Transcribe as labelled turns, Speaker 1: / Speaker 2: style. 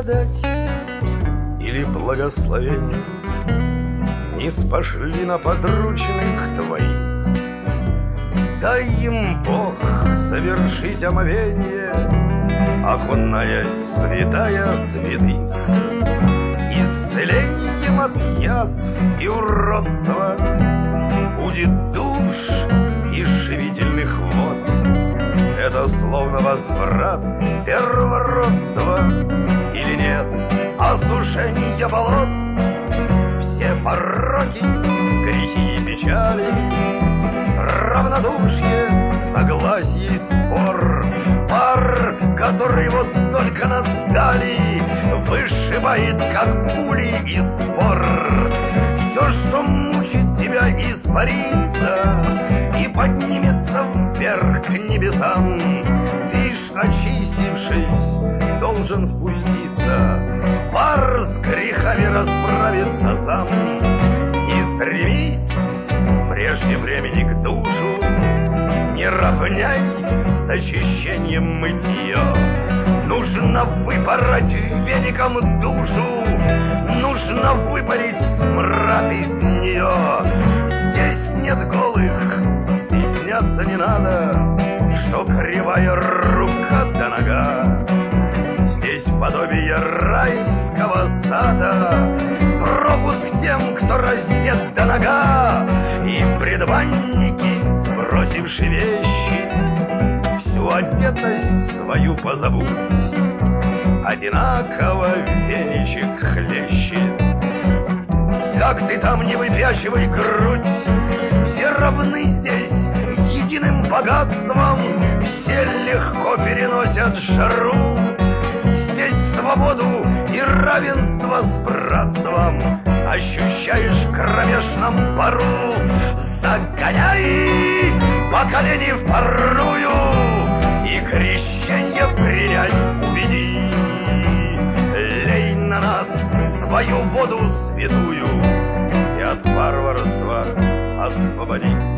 Speaker 1: благодать или благословение ниспошли на подручных твоих. Дай им, Бог, совершить омовение, окунаясь святая святых, исцелением от язв и уродства будет душ и живительных вод. Это словно возврат первородства или нет осушения болот. Все пороки, грехи и печали, равнодушие, согласие и спор, пар, который вот только наддали, вышибает, как пули и спор. Все, что мучит тебя, испарится и поднимется вверх к небесам. Ты ж, очистившись, должен спуститься, пар с грехами расправиться сам. Не стремись прежде времени к душу, не равняй с очищением мытье. Нужно выпороть веником душу, нужно выпарить смрад из нее. Здесь нет голых, стесняться не надо, что кривая рука да нога. Здесь подобие райского сада, пропуск тем, кто раздет до нога. И в предбаннике, сбросивши вещи, всю одетость свою позабудь. Одинаково веничек хлещет. Как ты там не выпячивай грудь, все равны здесь единым богатством, все легко переносят жару. Здесь свободу и равенство с братством ощущаешь в кромешном пару. Загоняй поколение в парную и крещенье принять убеди. Лей на нас свою воду святую и от варварства освободи.